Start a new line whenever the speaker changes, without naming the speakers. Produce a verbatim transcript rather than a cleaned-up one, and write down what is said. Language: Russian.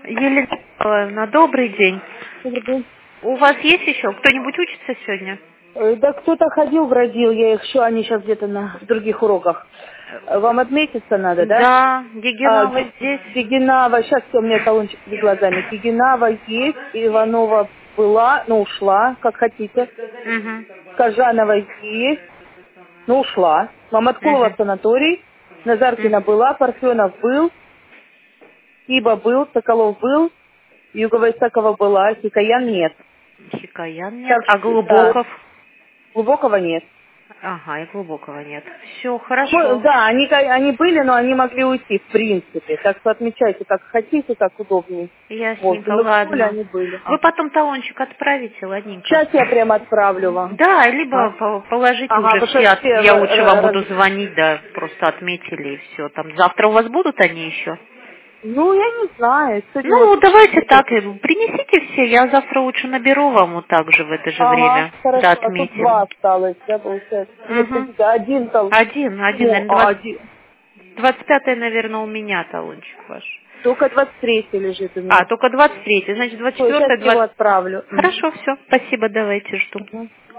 Елена, добрый день.
Добрый день.
У вас есть еще? Кто-нибудь учится сегодня?
Э, Да кто-то ходил, бродил, я их еще, они сейчас где-то на других уроках. Э, Вам отметиться надо, да?
Да,
А,
Гигинава
Ге-
здесь.
Гигинава, сейчас у меня талончик перед глазами. Гигинава есть, Иванова была, но ушла, как хотите.
Угу.
Кажанова есть, но ушла. Маматкулова
Угу.
санаторий, Назаркина была, Парфенов был, Киба был, Соколов был, Юго-Войсакова была, Хикаян нет.
Хикаян нет.
Так
А
что, да,
Глубоков?
Глубокого нет.
Ага, и Глубокого нет. Все,
Ну,
хорошо.
да, они, ка- они были, но они могли уйти, в принципе. Так что отмечайте, как хотите, как удобнее. Вот,
Ясненько,
но в школе
ладно.
они были.
Вы
Ага.
потом талончик отправите, ладненько.
Сейчас я прямо отправлю вам.
Да, либо
Ага,
по- положите
ага,
уже
потому
все,
что
от-
все
я
ра-
лучше вам
ра-
буду
раз-
звонить, да, просто отметили и все. Там завтра у вас будут они еще?
Ну, я не знаю. Сегодня
Ну,
вот...
давайте
где-то-
так, и принесите все, я завтра лучше наберу вам вот так же в это же
Ага,
время. Да,
хорошо. А тут два
отметим.
осталось, да, получается? Нет,
Угу.
подождите, один там...
Один, один,
Ну,
наверное,
а
двадцать,
один.
двадцать пятое, наверное, у меня талончик ваш.
Только двадцать третий лежит у
А,
меня.
только двадцать третье, значит, двадцать
Все, сейчас
четвёртое,
его
двадцать...
отправлю. Мгм.
Хорошо, все, спасибо, давайте, жду.
Мгм.